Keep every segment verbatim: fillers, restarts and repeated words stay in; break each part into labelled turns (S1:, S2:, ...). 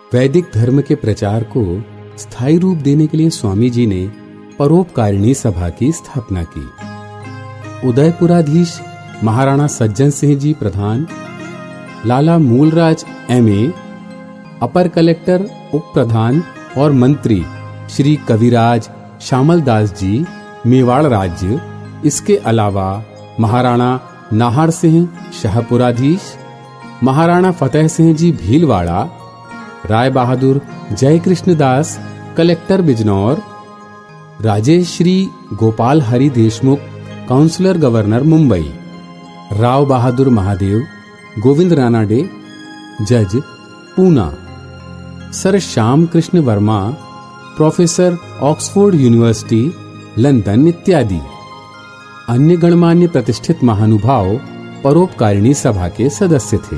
S1: वैदिक धर्म के प्रचार को स्थायी रूप देने के लिए स्वामी जी ने परोपकारिणी सभा की स्थापना की। उदयपुराधीश महाराणा सज्जन सिंह जी प्रधान, लाला मूलराज एमए, अपर कलेक्टर उप प्रधान और मंत्री श्री कविराज श्यामल दास जी मेवाड़ राज्य, इसके अलावा महाराणा नाहर सिंह शाहपुराधीश, Maharana Fateh Singh ji Bhilwara, Rai Bahadur Jaikrishna Das collector Bijnor, Rajesh Shri Gopal Hari Deshmukh counsellor governor Mumbai, Rao Bahadur Mahadev Govind Ranade जज Poona, sir Shyam Krishna Varma professor Oxford University London इत्यादि अन्य गणमान्य प्रतिष्ठित महानुभाव परोपकारिणी सभा के सदस्य थे।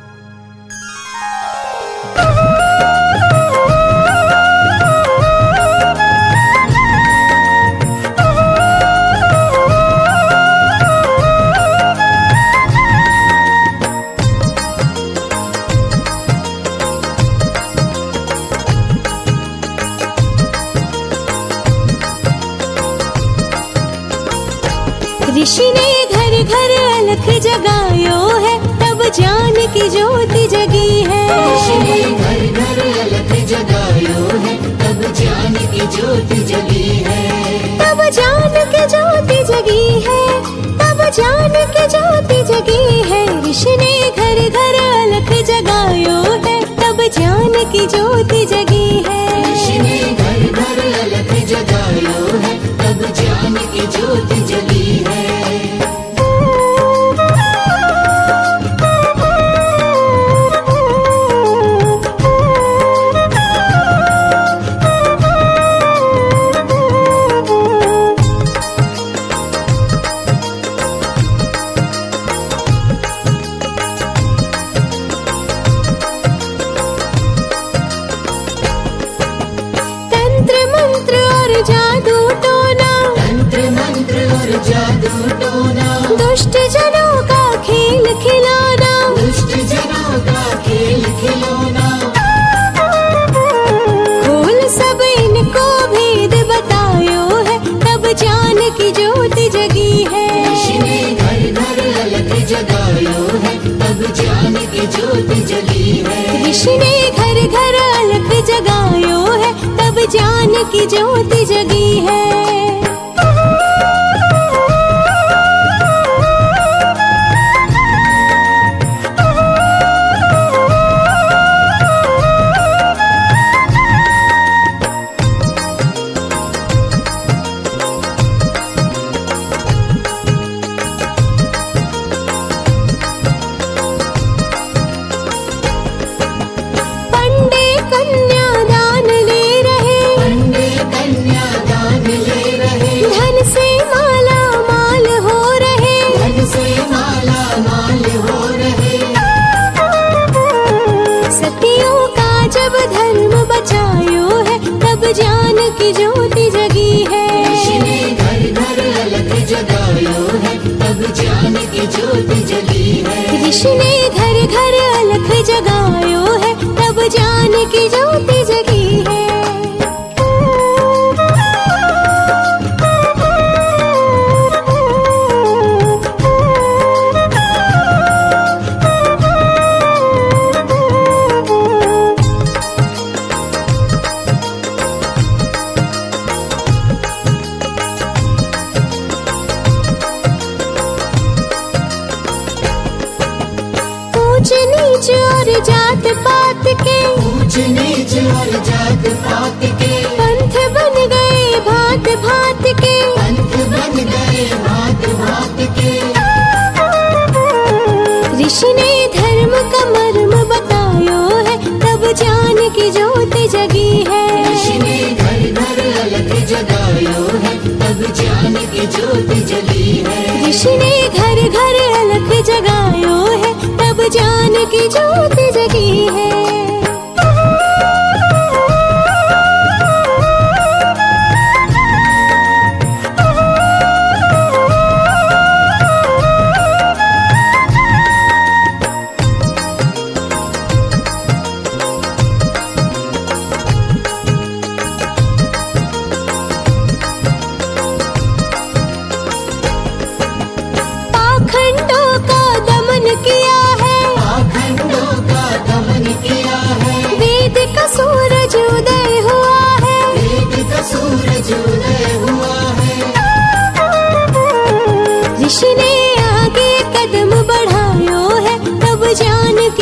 S2: ऋषि ने घर घर अलख जगायो है, तब ज्ञान की ज्योति जगी है।
S3: ऋषि ने घर घर अलख जगायो है, तब ज्ञान की ज्योति जगी है।
S2: तब ज्ञान की ज्योति जगी है, तब ज्ञान की ज्योति जगी है। ऋषि ने घर घर अलख जगायो है, तब ज्ञान की ज्योति जगी है।
S3: ऋषि ने घर घर अलख जगायो है, तब ज्ञान की ज्योति जगी है।
S2: दुष्ट जनों का खेल खिलौना,
S3: दुष्ट जनों का खेल खिलौना।
S2: खोल सब इनको भेद बतायो है, तब ज्ञान की ज्योति जगी है।
S3: ऋषि ने घर घर अलख जगायो है, तब ज्ञान की ज्योति जगी है।
S2: ऋषि ने घर घर अलख जगायो है, तब ज्ञान की ज्योति जगी है। ज्ञान की ज्योति जगी है।
S3: ऋषि ने घर घर अलख जगायो है, तब ज्ञान की ज्योति जगी है।
S2: ऋषि ने घर घर अलख जगायो है, तब ज्ञान की ज्योति जगी है। ऊंच नीच और जात पात के,
S3: ऊंच नीच और जात पात के,
S2: पंथ बन गए भांत भांत के,
S3: पंथ बन गए भांत भांत के।
S2: ऋषि ने धर्म का मर्म बतायो है, तब ज्ञान की ज्योति जगी है।
S3: ऋषि ने घर घर अलख जगायो है, तब ज्ञान की ज्योति जगी है।
S2: ऋषि ने घर घर अलख जगायो है, तब ज्ञान की ज्योति जगी है।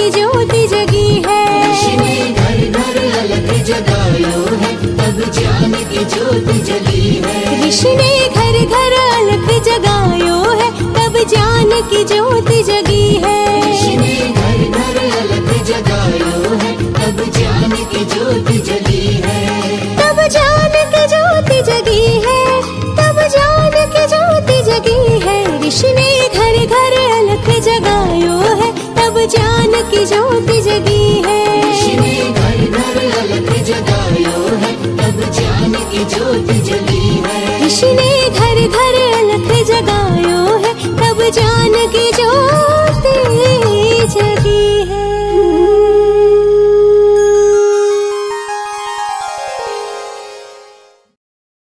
S2: की ज्योति जगी है।
S3: ऋषि ने घर घर अलख जगायो है, तब ज्ञान की ज्योति जली है।
S2: ऋषि ने घर घर अलख जगायो है, तब ज्ञान की ज्योति जगी है।
S3: ऋषि ने घर घर अलख जगायो है, तब ज्ञान की ज्योति जली है।
S2: तब ज्ञान की ज्योति जगी है, तब ज्ञान की ज्योति जगी है। ऋषि ने घर घर अलख जगायो है, तब ज्ञान की ज्योति जगी